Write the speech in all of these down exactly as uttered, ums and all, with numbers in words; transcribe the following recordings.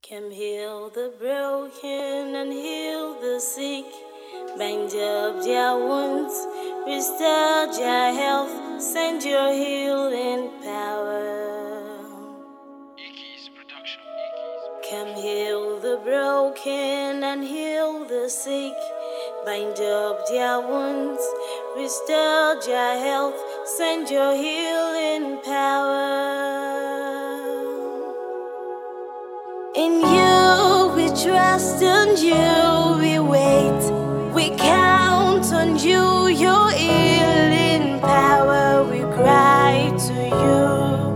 Come heal the broken and heal the sick. Bind up their wounds, restore their health, send your healing power. Ikis Production. Come heal the broken and heal the sick. Bind up their wounds, restore their health, send your healing power. In you we trust, on you we wait. We count on you, your healing power. We cry to you.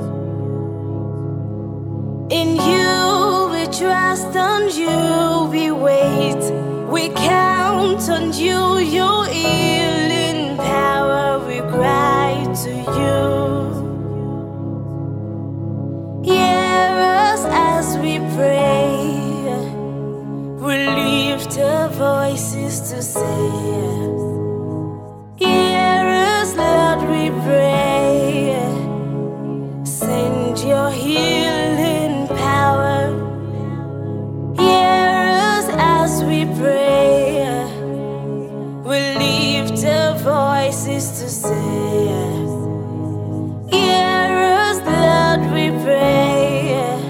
In you we trust, on you we wait. We count on you, your healing power. We cry to you. Hear us as we pray. We lift our voices to say, hear us, Lord, we pray. Send your healing power. Hear us as we pray. We lift our voices to say, hear us, Lord, we pray.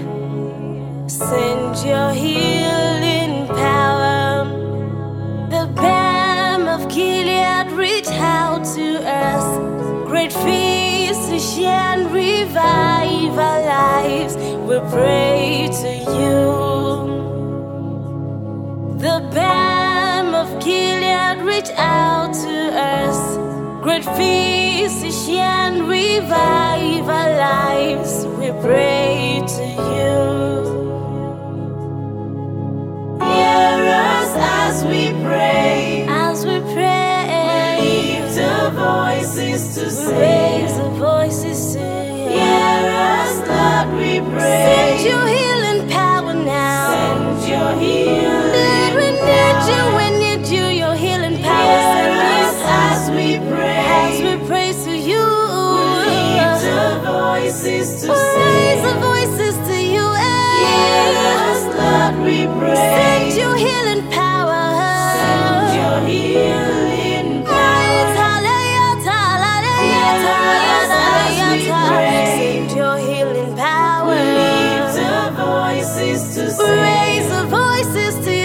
Send your healing power. The balm of Gilead reach out to us. Great physician, revive our lives. We pray to you. The balm of Gilead reach out to us. Great physician, revive our lives. We pray to you. Hear us as we pray. As we pray, we lift our voices to say. Raise our voices to you. Hear us, Lord, we pray. Send your healing power now. Send your healing Lord, we need you when you do your healing power. Hear us as we pray. As we pray to you. We lift our voices to say. Raise our voices to you. Hear us, Lord, we pray. Send your healing power. Send your healing power. Hear us as we pray. Send your healing power. We lift our voices to say. Raise our voices to